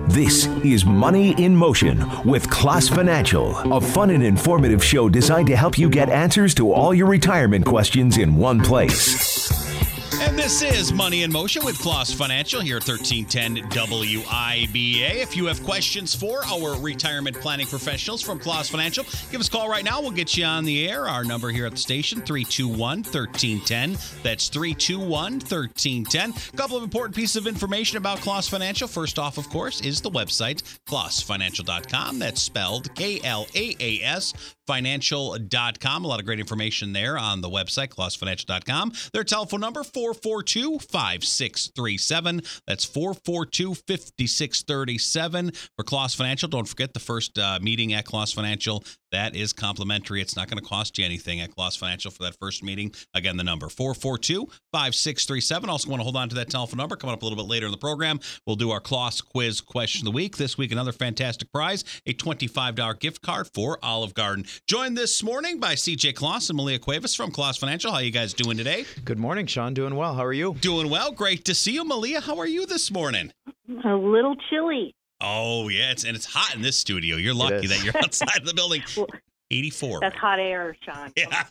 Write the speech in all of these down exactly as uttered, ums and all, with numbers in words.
This is Money in Motion with Class Financial, a fun and informative show designed to help you get answers to all your retirement questions in one place. And this is Money in Motion with Class Financial here at thirteen ten W I B A. If you have questions for our retirement planning professionals from Class Financial, give us a call right now. We'll get you on the air. Our number here at the station, three two one, one three one zero. That's three two one, one three one zero. A couple of important pieces of information about Class Financial. First off, of course, is the website, class financial dot com. That's spelled K L A A S, financial dot com. A lot of great information there on the website, class financial dot com. Their telephone number, four four two, five six three seven. That's four four two, five six three seven for Class Financial. Don't forget the first uh, meeting at Class Financial. That is complimentary. It's not going to cost you anything at Class Financial for that first meeting. Again, the number, four four two, five six three seven. Also want to hold on to that telephone number. Coming up a little bit later in the program, we'll do our Class Quiz question of the week. This week, another fantastic prize, a twenty-five dollars gift card for Olive Garden. Joined this morning by C J Kloss and Malia Cuevas from Class Financial. How you guys doing today? Good morning, Sean. Doing well. How are you? Doing well. Great to see you. Malia, how are you this morning? A little chilly. Oh, yeah. It's, and it's hot in this studio. You're lucky that you're outside of the building. eighty-four. That's hot air, Sean. Yeah.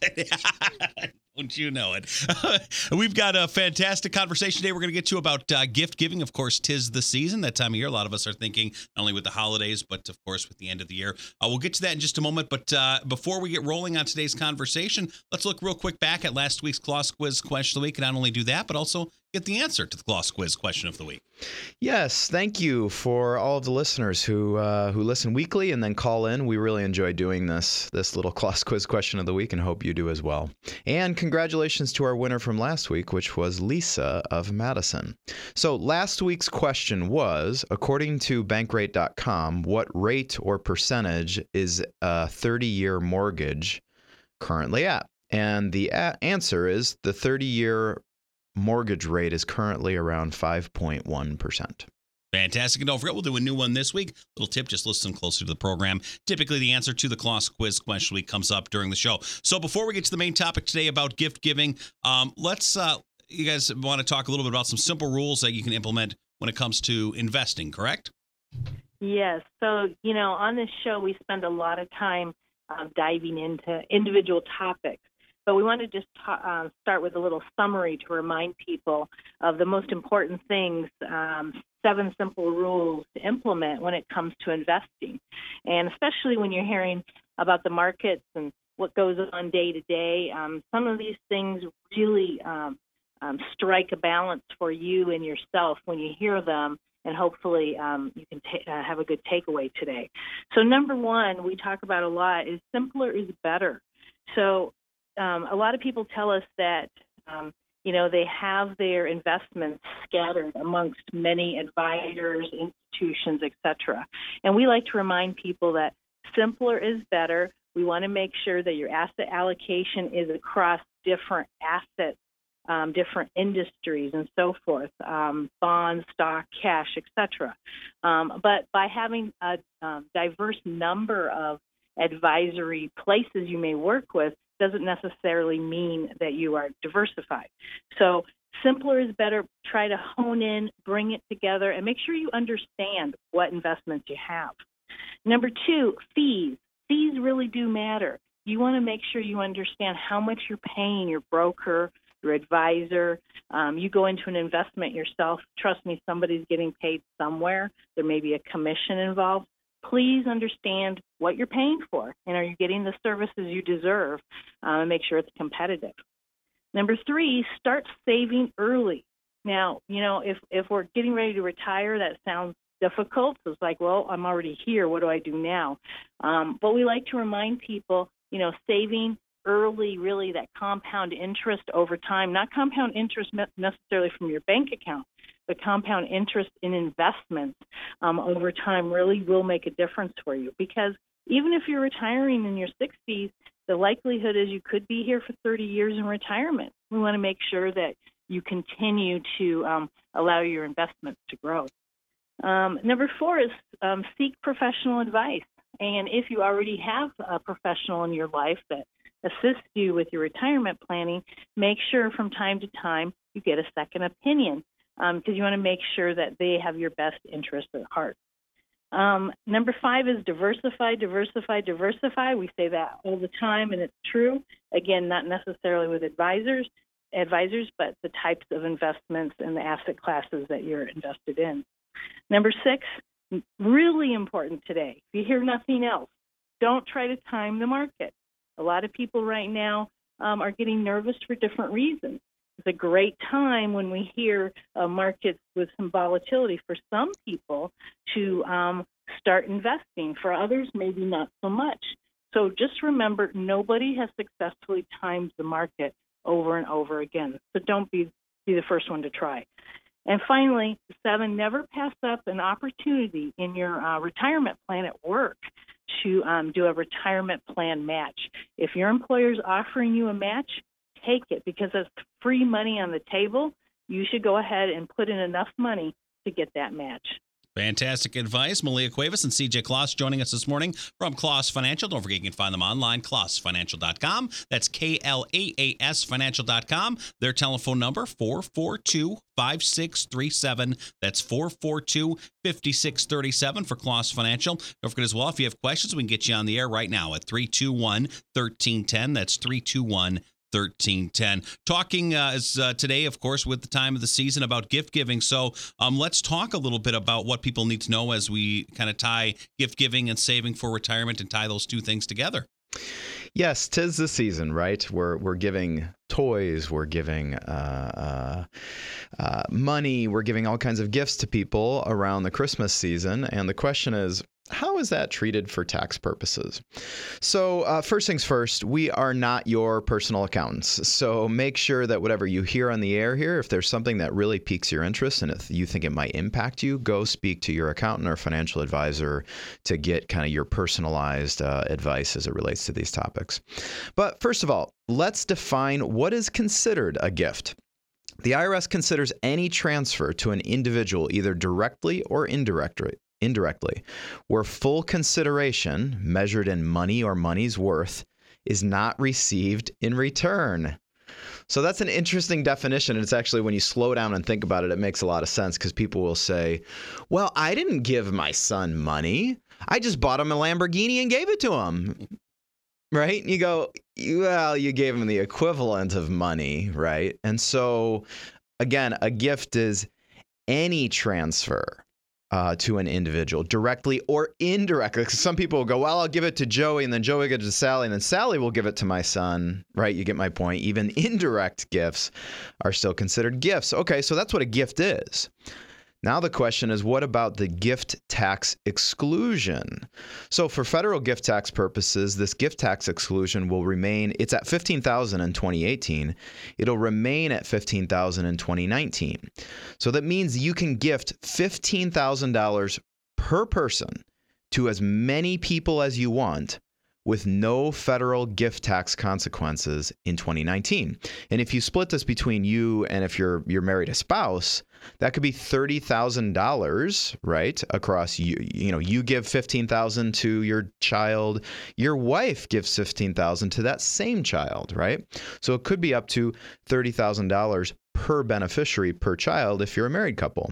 Don't you know it? We've got a fantastic conversation today we're going to get to about uh, gift giving. Of course, 'tis the season, that time of year. A lot of us are thinking not only with the holidays, but of course with the end of the year. Uh, we'll get to that in just a moment. But uh, before we get rolling on today's conversation, let's look real quick back at last week's Class Quiz question of the week. And not only do that, but also get the answer to the Class Quiz question of the week. Yes, thank you for all of the listeners who uh, who listen weekly and then call in. We really enjoy doing this this little Class Quiz question of the week and hope you do as well. And congratulations to our winner from last week, which was Lisa of Madison. So last week's question was, according to bankrate dot com, what rate or percentage is a thirty-year mortgage currently at? And the a- answer is the thirty-year mortgage rate is currently around five point one percent. Fantastic. And don't forget, we'll do a new one this week. Little tip, just listen closer to the program. Typically, the answer to the Class Quiz question week comes up during the show. So before we get to the main topic today about gift giving, um, let's, uh, you guys want to talk a little bit about some simple rules that you can implement when it comes to investing, correct? Yes. So, you know, on this show, we spend a lot of time um, diving into individual topics. But we want to just ta- uh, start with a little summary to remind people of the most important things, um, seven simple rules to implement when it comes to investing. And especially when you're hearing about the markets and what goes on day to day, um, some of these things really um, um, strike a balance for you and yourself when you hear them. And hopefully um, you can ta- uh, have a good takeaway today. So number one, we talk about a lot, is simpler is better. So Um, a lot of people tell us that, um, you know, they have their investments scattered amongst many advisors, institutions, et cetera. And we like to remind people that simpler is better. We want to make sure that your asset allocation is across different assets, um, different industries, and so forth, um, bonds, stock, cash, et cetera. Um, but by having a um, diverse number of advisory places you may work with, doesn't necessarily mean that you are diversified. So simpler is better. Try to hone in, bring it together, and make sure you understand what investments you have. Number two, fees. Fees really do matter. You want to make sure you understand how much you're paying your broker, your advisor. Um, you go into an investment yourself. Trust me, somebody's getting paid somewhere. There may be a commission involved. Please understand what you're paying for, and are you getting the services you deserve, uh, and make sure it's competitive. Number three, start saving early. Now, you know, if, if we're getting ready to retire, that sounds difficult. So it's like, well, I'm already here. What do I do now? Um, but we like to remind people, you know, saving early, really that compound interest over time, not compound interest necessarily from your bank account, but compound interest in investments um, over time really will make a difference for you. Because even if you're retiring in your sixties, the likelihood is you could be here for thirty years in retirement. We want to make sure that you continue to um, allow your investments to grow. Um, number four is um, seek professional advice. And if you already have a professional in your life that assists you with your retirement planning, make sure from time to time you get a second opinion, because um, you want to make sure that they have your best interest at heart. Um, number five is diversify, diversify, diversify. We say that all the time, and it's true. Again, not necessarily with advisors, advisors, but the types of investments and the asset classes that you're invested in. Number six, really important today. If you hear nothing else, don't try to time the market. A lot of people right now um, are getting nervous for different reasons. It's a great time when we hear uh, markets with some volatility for some people to um, start investing. For others, maybe not so much. So just remember, nobody has successfully timed the market over and over again. So don't be, be the first one to try. And finally, seven, never pass up an opportunity in your uh, retirement plan at work to um, do a retirement plan match. If your employer is offering you a match, take it, because it's free money on the table. You should go ahead and put in enough money to get that match. Fantastic advice. Malia Cuevas and C J Kloss joining us this morning from Kloss Financial. Don't forget you can find them online, kloss financial dot com. That's K L A A S financial dot com. Their telephone number, four four two, five six three seven. That's four four two, five six three seven for Kloss Financial. Don't forget as well, if you have questions, we can get you on the air right now at three two one, one three one zero. That's three two one, thirteen ten. Talking uh, is, uh, today, of course, with the time of the season about gift giving. So um, let's talk a little bit about what people need to know as we kind of tie gift giving and saving for retirement and tie those two things together. Yes, 'tis the season, right? We're we're giving toys, we're giving uh, uh, uh, money, we're giving all kinds of gifts to people around the Christmas season. And the question is, how is that treated for tax purposes? So uh, first things first, we are not your personal accountants. So make sure that whatever you hear on the air here, if there's something that really piques your interest and if you think it might impact you, go speak to your accountant or financial advisor to get kind of your personalized uh, advice as it relates to these topics. But first of all, let's define what is considered a gift. The I R S considers any transfer to an individual either directly or indirectly. indirectly, where full consideration, measured in money or money's worth, is not received in return. So that's an interesting definition. And it's actually, when you slow down and think about it, it makes a lot of sense, because people will say, well, I didn't give my son money. I just bought him a Lamborghini and gave it to him. Right? And you go, well, you gave him the equivalent of money, right? And so, again, a gift is any transfer Uh, to an individual, directly or indirectly. Because some people will go, well, I'll give it to Joey, and then Joey will give it to Sally, and then Sally will give it to my son, right? You get my point. Even indirect gifts are still considered gifts. Okay, so that's what a gift is. Now the question is, what about the gift tax exclusion? So for federal gift tax purposes, this gift tax exclusion will remain, it's at fifteen thousand dollars in twenty eighteen. It'll remain at fifteen thousand dollars in twenty nineteen. So that means you can gift fifteen thousand dollars per person to as many people as you want, with no federal gift tax consequences in twenty nineteen. And if you split this between you and if you're you're married a spouse, that could be thirty thousand dollars, right? Across you, you know, you give fifteen thousand dollars to your child, your wife gives fifteen thousand dollars to that same child, right? So it could be up to thirty thousand dollars per beneficiary per child if you're a married couple.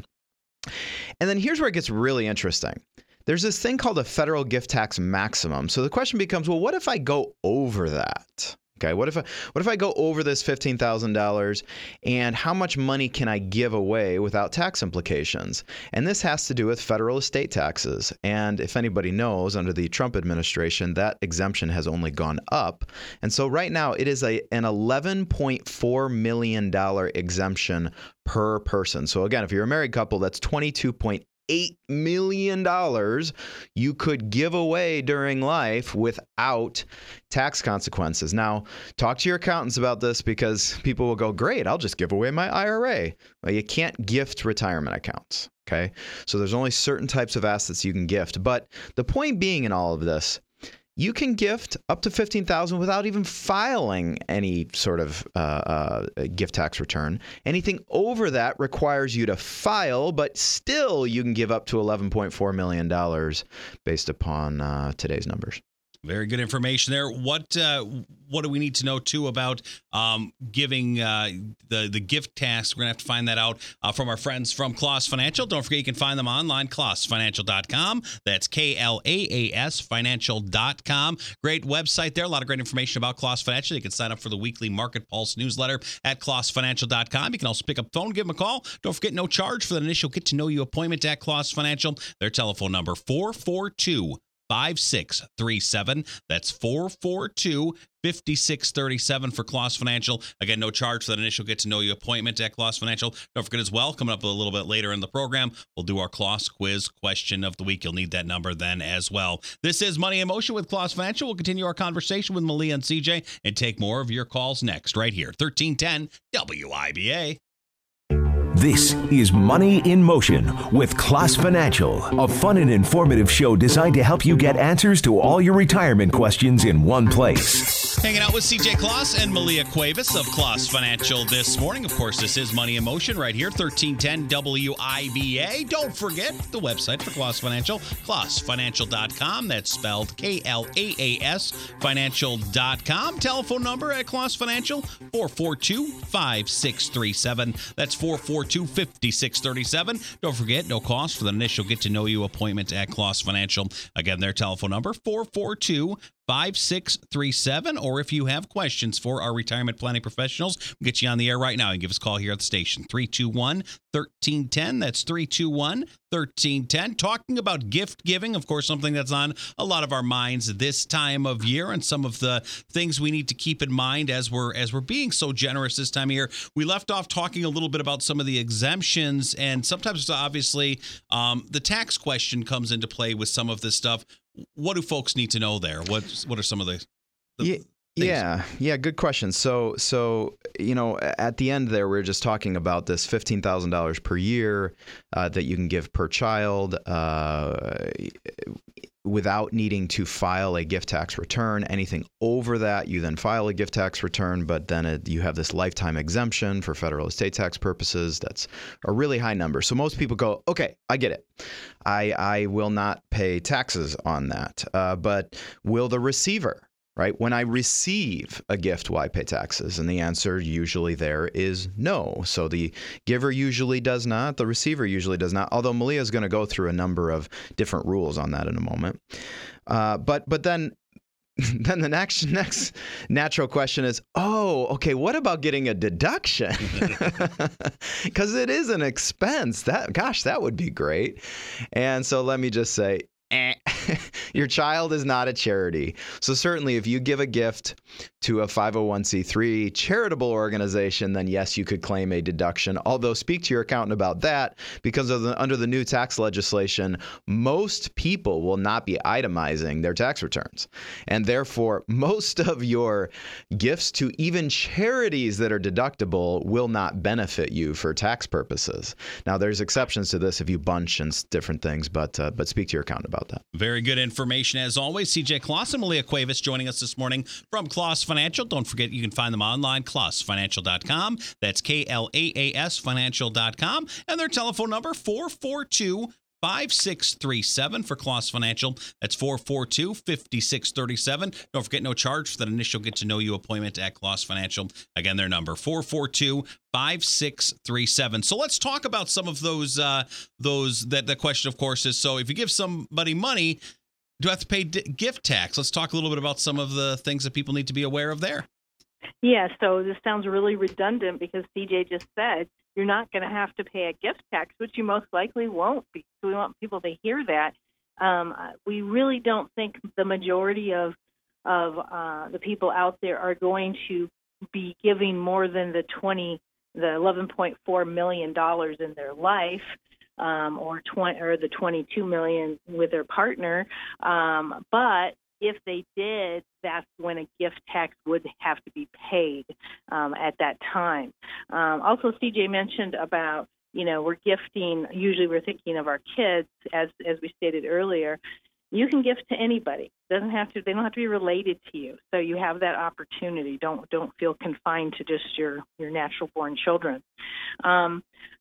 And then here's where it gets really interesting. There's this thing called a federal gift tax maximum. So the question becomes, well, what if I go over that? Okay, what if I, what if I go over this fifteen thousand dollars, and how much money can I give away without tax implications? And this has to do with federal estate taxes. And if anybody knows, under the Trump administration, that exemption has only gone up. And so right now it is a an eleven point four million dollars exemption per person. So again, if you're a married couple, that's twenty-two point eight million dollars you could give away during life without tax consequences. Now, talk to your accountants about this, because people will go, great, I'll just give away my I R A. Well, you can't gift retirement accounts, okay? So there's only certain types of assets you can gift. But the point being in all of this, you can gift up to fifteen thousand dollars without even filing any sort of uh, uh, gift tax return. Anything over that requires you to file, but still you can give up to eleven point four million dollars based upon uh, today's numbers. Very good information there. What uh, what do we need to know, too, about um, giving uh, the, the gift tax? We're going to have to find that out uh, from our friends from Klaas Financial. Don't forget you can find them online, klaas financial dot com. That's K L A A S financial dot com. Great website there. A lot of great information about Klaas Financial. You can sign up for the weekly Market Pulse newsletter at klaas financial dot com. You can also pick up the phone, give them a call. Don't forget, no charge for that initial get-to-know-you appointment at Klaas Financial. Their telephone number, four four two, five six three seven. That's four four two, five six three seven for Klaas Financial. Again, no charge for that initial get-to-know-you appointment at Klaas Financial. Don't forget as well, coming up a little bit later in the program, we'll do our Klaas Quiz question of the week. You'll need that number then as well. This is Money in Motion with Klaas Financial. We'll continue our conversation with Malia and C J and take more of your calls next, right here, thirteen ten W I B A. This is Money in Motion with Klaas Financial, a fun and informative show designed to help you get answers to all your retirement questions in one place. Hanging out with C J Klaas and Malia Cuevas of Klaas Financial this morning. Of course, this is Money in Motion right here, thirteen ten W I B A. Don't forget the website for Klaas Financial, klaas financial dot com. That's spelled K L A A S financial dot com. Telephone number at Klaas Financial, four four two, five six three seven. That's four four two, five six three seven. Don't forget, no cost for the initial get-to-know-you appointment at Klaas Financial. Again, their telephone number, four four two, five six three seven. Or if you have questions for our retirement planning professionals, we'll get you on the air right now and give us a call here at the station, three two one, one three one zero. That's three two one, one three one zero. Talking about gift giving, of course, something that's on a lot of our minds this time of year, and some of the things we need to keep in mind as we're as we're being so generous this time of year. We left off talking a little bit about some of the exemptions, and sometimes obviously um, the tax question comes into play with some of this stuff. What do folks need to know there? What what are some of the, the yeah, yeah, yeah, good question. So, so you know, at the end there, we were just talking about this fifteen thousand dollars per year uh, that you can give per child uh, without needing to file a gift tax return. Anything over that, you then file a gift tax return, but then it, you have this lifetime exemption for federal estate tax purposes. That's a really high number. So most people go, okay, I get it. I, I will not pay taxes on that. Uh, but will the receiver, right? When I receive a gift, will I pay taxes? And the answer usually there is no. So the giver usually does not. The receiver usually does not. Although Malia is going to go through a number of different rules on that in a moment. Uh, but but then then the next next natural question is, oh, okay, what about getting a deduction? Because it is an expense. That gosh, that would be great. And so let me just say, eh. Your child is not a charity. So certainly if you give a gift to a five oh one c three charitable organization, then yes, you could claim a deduction. Although speak to your accountant about that, because of the, under the new tax legislation, most people will not be itemizing their tax returns. And therefore, most of your gifts to even charities that are deductible will not benefit you for tax purposes. Now, there's exceptions to this if you bunch and different things, but uh, but speak to your accountant about that. Very good information as always. C J Klaas and Malia Cuevas joining us this morning from Klaas Financial. Don't forget you can find them online, klaas financial dot com. That's K L A A S financial dot com. And their telephone number, four four two, five six three seven for Klaas Financial. That's four four two, five six three seven. Don't forget, no charge for that initial get-to-know-you appointment at Klaas Financial. Again, their number, four four two, five six three seven. So let's talk about some of those, uh, those that the question, of course, is, so if you give somebody money, do I have to pay d- gift tax? Let's talk a little bit about some of the things that people need to be aware of there. Yeah, so this sounds really redundant because C J just said you're not going to have to pay a gift tax, which you most likely won't be. So we want people to hear that. Um, we really don't think the majority of of uh, the people out there are going to be giving more than the twenty, the eleven point four million dollars in their life. Um, or twenty, or the twenty-two million with their partner, um, but if they did, that's when a gift tax would have to be paid um, at that time. Um, also, C J mentioned about, you know, we're gifting. Usually, we're thinking of our kids, as as we stated earlier. You can gift to anybody. Doesn't have to. They don't have to be related to you. So you have that opportunity. Don't don't feel confined to just your your natural born children. Um,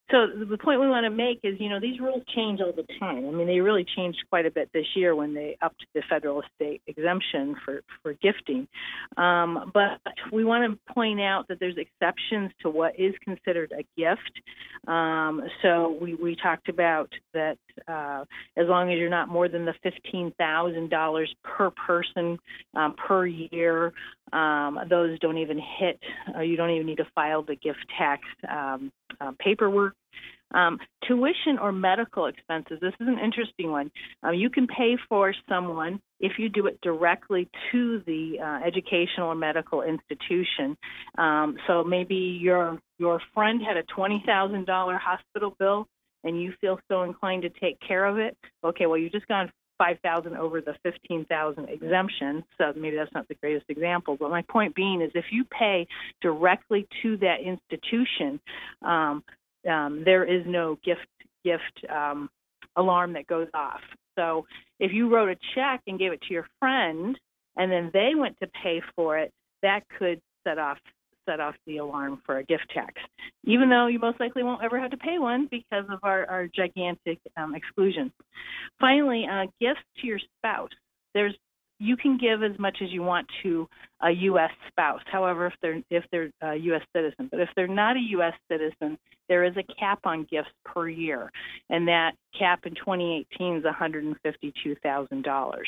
So the point we want to make is, you know, these rules change all the time. I mean, they really changed quite a bit this year when they upped the federal estate exemption for, for gifting. Um, but we want to point out that there's exceptions to what is considered a gift. Um, so we, we talked about that uh, as long as you're not more than the fifteen thousand dollars per person um, per year, um, those don't even hit, uh, you don't even need to file the gift tax um, uh, paperwork. Um, tuition or medical expenses, this is an interesting one. Um, you can pay for someone if you do it directly to the uh, educational or medical institution. Um, so maybe your your friend had a twenty thousand dollars hospital bill and you feel so inclined to take care of it. Okay, well, you just gone five thousand dollars over the fifteen thousand dollars exemption, so maybe that's not the greatest example. But my point being is if you pay directly to that institution, um, um, there is no gift gift um, alarm that goes off. So if you wrote a check and gave it to your friend and then they went to pay for it, that could set off set off the alarm for a gift tax, even though you most likely won't ever have to pay one because of our, our gigantic um, exclusion. Finally, uh, gifts to your spouse. There's you can give as much as you want to a U S spouse. However, if they're if they're a U S citizen, but if they're not a U S citizen, there is a cap on gifts per year, and that cap in twenty eighteen is one hundred fifty-two thousand dollars.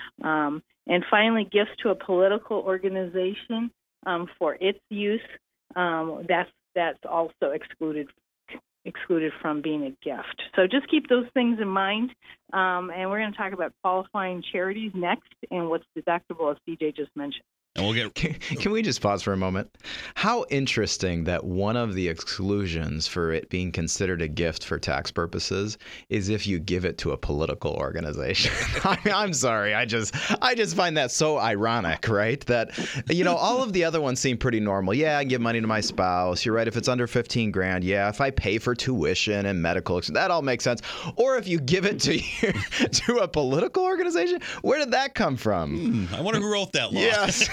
Um, and finally, gifts to a political organization um, for its use. Um, that's that's also excluded excluded from being a gift. So just keep those things in mind. Um, and we're going to talk about qualifying charities next and what's deductible, as C J just mentioned. And we'll get. Can, can we just pause for a moment? How interesting that one of the exclusions for it being considered a gift for tax purposes is if you give it to a political organization. I mean, I'm sorry, I just I just find that so ironic, right? That, you know, all of the other ones seem pretty normal. Yeah, I give money to my spouse. You're right. If it's under fifteen grand, yeah. If I pay for tuition and medical, that all makes sense. Or if you give it to you, to a political organization, where did that come from? Hmm, I wonder who wrote that law. Yes.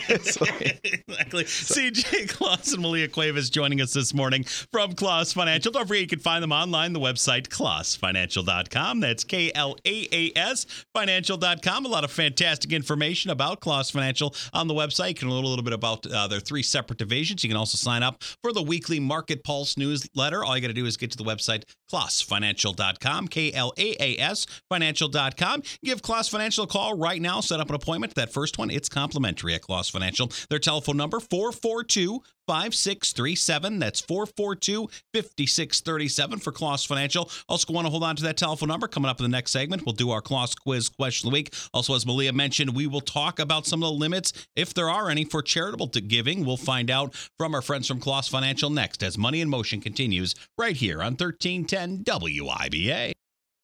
Exactly. So, C J Claus and Malia Cuevas joining us this morning from Claus Financial. Don't forget you can find them online, the website claus financial dot com. That's K L A A S financial dot com. A lot of fantastic information about Claus Financial on the website. You can learn a little bit about uh, their three separate divisions. You can also sign up for the weekly Market Pulse newsletter. All you got to do is get to the website claus financial dot com, K L A A S financial dot com. Give Claus Financial a call right now. Set up an appointment. That first one, it's complimentary at Claus Financial. Their telephone number, four four two, five six three seven. That's four four two, five six three seven for Claus Financial. Also want to hold on to that telephone number. Coming up in the next segment, we'll do our Claus Quiz question of the week. Also, as Malia mentioned, we will talk about some of the limits, if there are any, for charitable giving. We'll find out from our friends from Claus Financial next as Money in Motion continues right here on thirteen ten W I B A.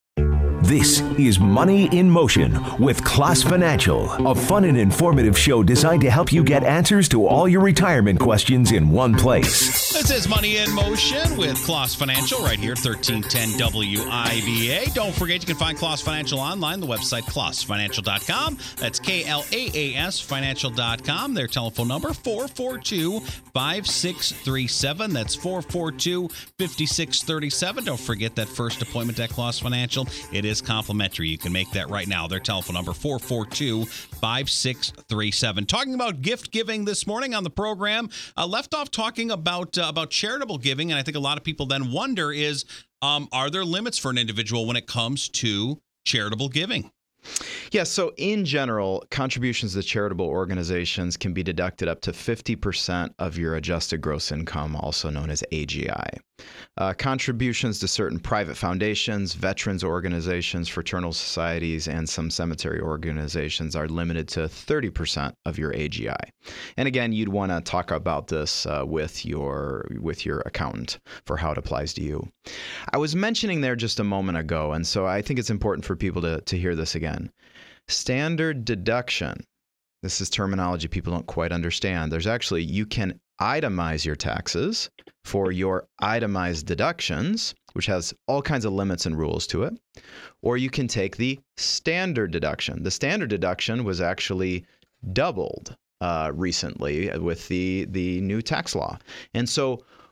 This is Money in Motion with Claus Financial, a fun and informative show designed to help you get answers to all your retirement questions in one place. This is Money in Motion with Claus Financial right here, thirteen ten W I B A. Don't forget you can find Claus Financial online, the website claus financial dot com. That's K L A A S financial dot com. Their telephone number, four four two, five six three seven. That's four four two, five six three seven. Don't forget that first appointment at Claus Financial. It is complimentary. You can make that right now. Their telephone number, four four two, five six three seven. Talking about gift giving this morning on the program, uh, left off talking about uh, about charitable giving, and I think a lot of people then wonder is, um, are there limits for an individual when it comes to charitable giving? Yeah, so in general, contributions to charitable organizations can be deducted up to fifty percent of your adjusted gross income, also known as A G I. Uh, contributions to certain private foundations, veterans organizations, fraternal societies, and some cemetery organizations are limited to thirty percent of your A G I. And again, you'd want to talk about this uh, with your with your accountant for how it applies to you. I was mentioning there just a moment ago, and so I think it's important for people to, to hear this again. Standard deduction. This is terminology people don't quite understand. There's actually, you can itemize your taxes for your itemized deductions, which has all kinds of limits and rules to it. Or you can take the standard deduction. The standard deduction was actually doubled uh, recently with the, the new tax law. And so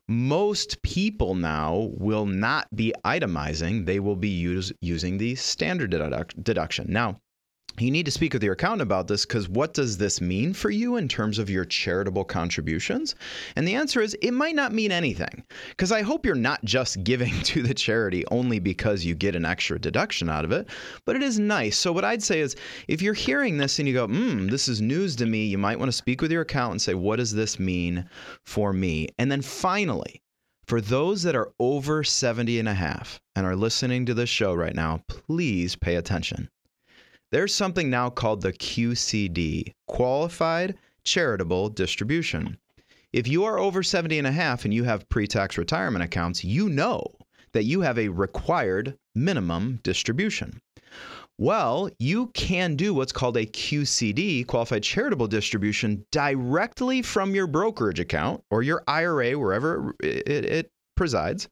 most people now will not be itemizing. They will be use, using the standard deduct, deduction. Now, you need to speak with your accountant about this, because what does this mean for you in terms of your charitable contributions? And the answer is it might not mean anything, because I hope you're not just giving to the charity only because you get an extra deduction out of it, but it is nice. So what I'd say is, if you're hearing this and you go, hmm, this is news to me, you might want to speak with your accountant and say, what does this mean for me? And then finally, for those that are over seventy and a half and are listening to this show right now, please pay attention. There's something now called the Q C D, Qualified Charitable Distribution. If you are over seventy and a half and you have pre-tax retirement accounts, you know that you have a required minimum distribution. Well, you can do what's called a Q C D, Qualified Charitable Distribution, directly from your brokerage account or your I R A, wherever it, it, it presides,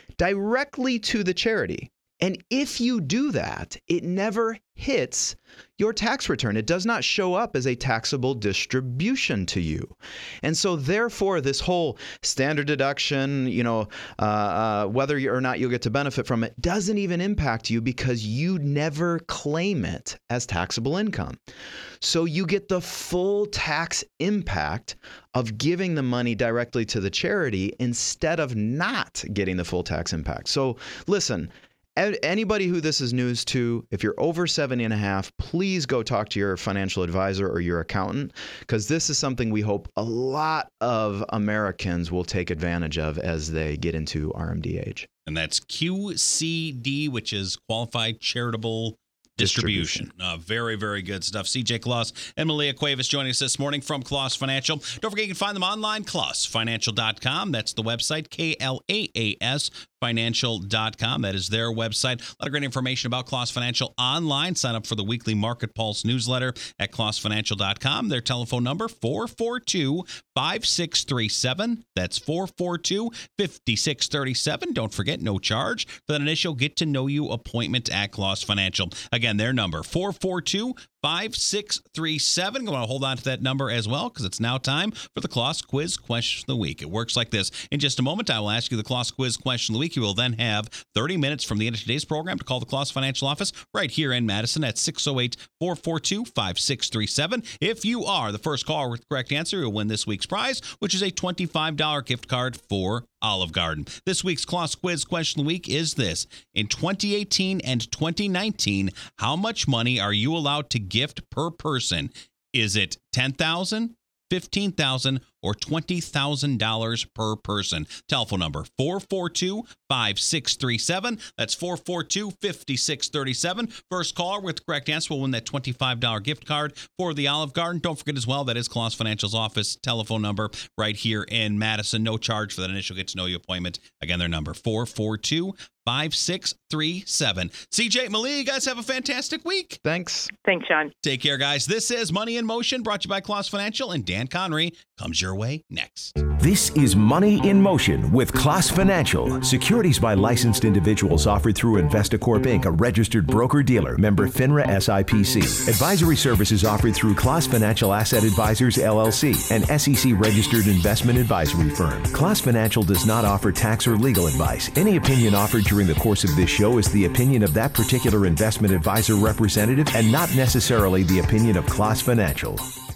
directly to the charity. And if you do that, it never hits your tax return. It does not show up as a taxable distribution to you. And so therefore, this whole standard deduction, you know, uh, uh, whether or not you'll get to benefit from it, doesn't even impact you because you never claim it as taxable income. So you get the full tax impact of giving the money directly to the charity instead of not getting the full tax impact. So listen, anybody who this is news to, if you're over seventy and a half, please go talk to your financial advisor or your accountant, because this is something we hope a lot of Americans will take advantage of as they get into R M D age. And that's Q C D, which is Qualified Charitable Distribution. Distribution. Uh, very, very good stuff. C J Claus and Malia Cuevas joining us this morning from Claus Financial. Don't forget you can find them online, claus financial dot com. That's the website, K L A A S financial dot com. That is their website. A lot of great information about Claus Financial online. Sign up for the weekly Market Pulse newsletter at claus financial dot com. Their telephone number, four four two, five six three seven. That's four four two, five six three seven. Don't forget, no charge for that initial get-to-know-you appointment at Claus Financial. Again, their number, four four two, five six three seven. I'm going to hold on to that number as well, because it's now time for the Claus Quiz Question of the Week. It works like this. In just a moment, I will ask you the Claus Quiz Question of the Week. You will then have thirty minutes from the end of today's program to call the Claus Financial office right here in Madison at six oh eight, four four two, five six three seven. If you are the first caller with the correct answer, you'll win this week's prize, which is a twenty-five dollars gift card for Olive Garden. This week's Claus Quiz Question of the Week is this. In twenty eighteen and twenty nineteen, how much money are you allowed to gift per person? Is it ten thousand dollars, fifteen thousand dollars, or twenty thousand dollars per person? Telephone number, four four two, five six three seven. That's four four two, five six three seven. First caller with the correct answer will win that twenty-five dollars gift card for the Olive Garden. Don't forget as well, that is Claus Financial's office telephone number right here in Madison. No charge for that initial get-to-know-you appointment. Again, their number, four four two, five six three seven. C J, Malia, you guys have a fantastic week. Thanks. Thanks, Sean. Take care, guys. This is Money in Motion, brought to you by Claus Financial, and Dan Connery comes your way next. This is Money in Motion with Claus Financial. Securities by licensed individuals offered through Investacorp Incorporated, a registered broker-dealer, member FINRA S I P C. Advisory services offered through Claus Financial Asset Advisors, L L C, an S E C-registered investment advisory firm. Claus Financial does not offer tax or legal advice. Any opinion offered during the course of this show is the opinion of that particular investment advisor representative and not necessarily the opinion of Claus Financial.